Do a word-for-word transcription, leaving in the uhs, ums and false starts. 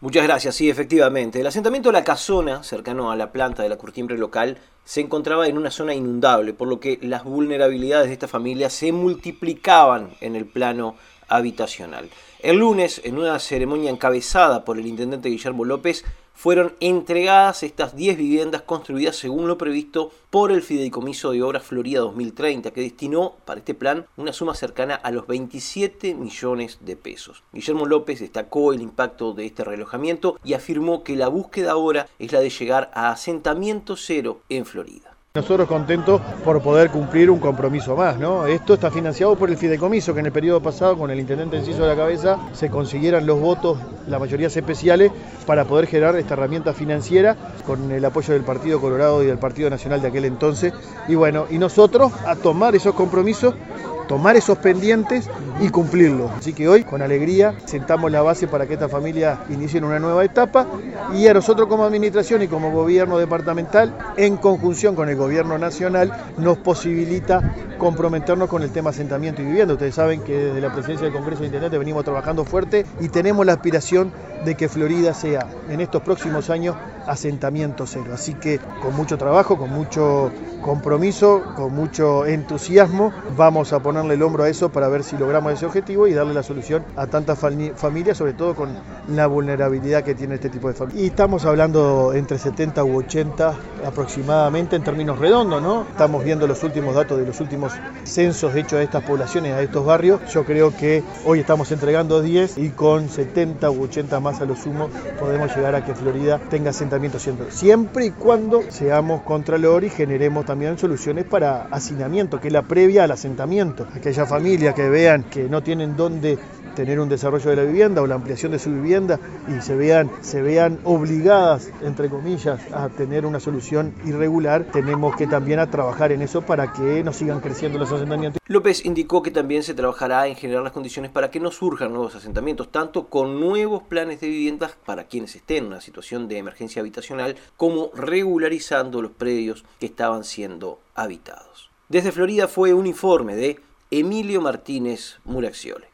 Muchas gracias, sí, efectivamente. El asentamiento La Casona, cercano a la planta de la curtiembre local, se encontraba en una zona inundable, por lo que las vulnerabilidades de esta familia se multiplicaban en el plano habitacional. El lunes, en una ceremonia encabezada por el intendente Guillermo López, fueron entregadas estas diez viviendas construidas según lo previsto por el Fideicomiso de Obras Florida dos mil treinta, que destinó para este plan una suma cercana a los veintisiete millones de pesos. Guillermo López destacó el impacto de este relojamiento y afirmó que la búsqueda ahora es la de llegar a asentamiento cero en Florida. Nosotros contentos por poder cumplir un compromiso más, ¿no? Esto está financiado por el Fideicomiso, que en el periodo pasado, con el intendente Enciso a la cabeza, se consiguieran los votos, la mayoría especiales, para poder generar esta herramienta financiera con el apoyo del Partido Colorado y del Partido Nacional de aquel entonces. Y bueno, y nosotros a tomar esos compromisos, tomar esos pendientes y cumplirlos. Así que hoy, con alegría, sentamos la base para que esta familia inicie una nueva etapa y a nosotros como administración y como gobierno departamental, en conjunción con el gobierno nacional, nos posibilita comprometernos con el tema asentamiento y vivienda. Ustedes saben que desde la presidencia del Congreso de Intendentes venimos trabajando fuerte y tenemos la aspiración de que Florida sea en estos próximos años asentamiento cero. Así que con mucho trabajo, con mucho compromiso, con mucho entusiasmo, vamos a ponerle el hombro a eso para ver si logramos ese objetivo y darle la solución a tantas familias, sobre todo con la vulnerabilidad que tiene este tipo de familias. Y estamos hablando entre setenta u ochenta aproximadamente en términos redondos, ¿no? Estamos viendo los últimos datos de los últimos censos hechos a estas poblaciones, a estos barrios. Yo creo que hoy estamos entregando diez y con setenta u ochenta más a lo sumo podemos llegar a que Florida tenga asentamiento siempre, siempre y cuando seamos contralor y generemos también soluciones para hacinamiento, que es la previa al asentamiento. Aquellas familias que vean que no tienen dónde tener un desarrollo de la vivienda o la ampliación de su vivienda y se vean, se vean obligadas, entre comillas, a tener una solución irregular, tenemos que también a trabajar en eso para que no sigan creciendo los asentamientos. López indicó que también se trabajará en generar las condiciones para que no surjan nuevos asentamientos, tanto con nuevos planes de viviendas para quienes estén en una situación de emergencia habitacional, como regularizando los predios que estaban siendo habitados. Desde Florida fue un informe de Emilio Martínez Muraxiole.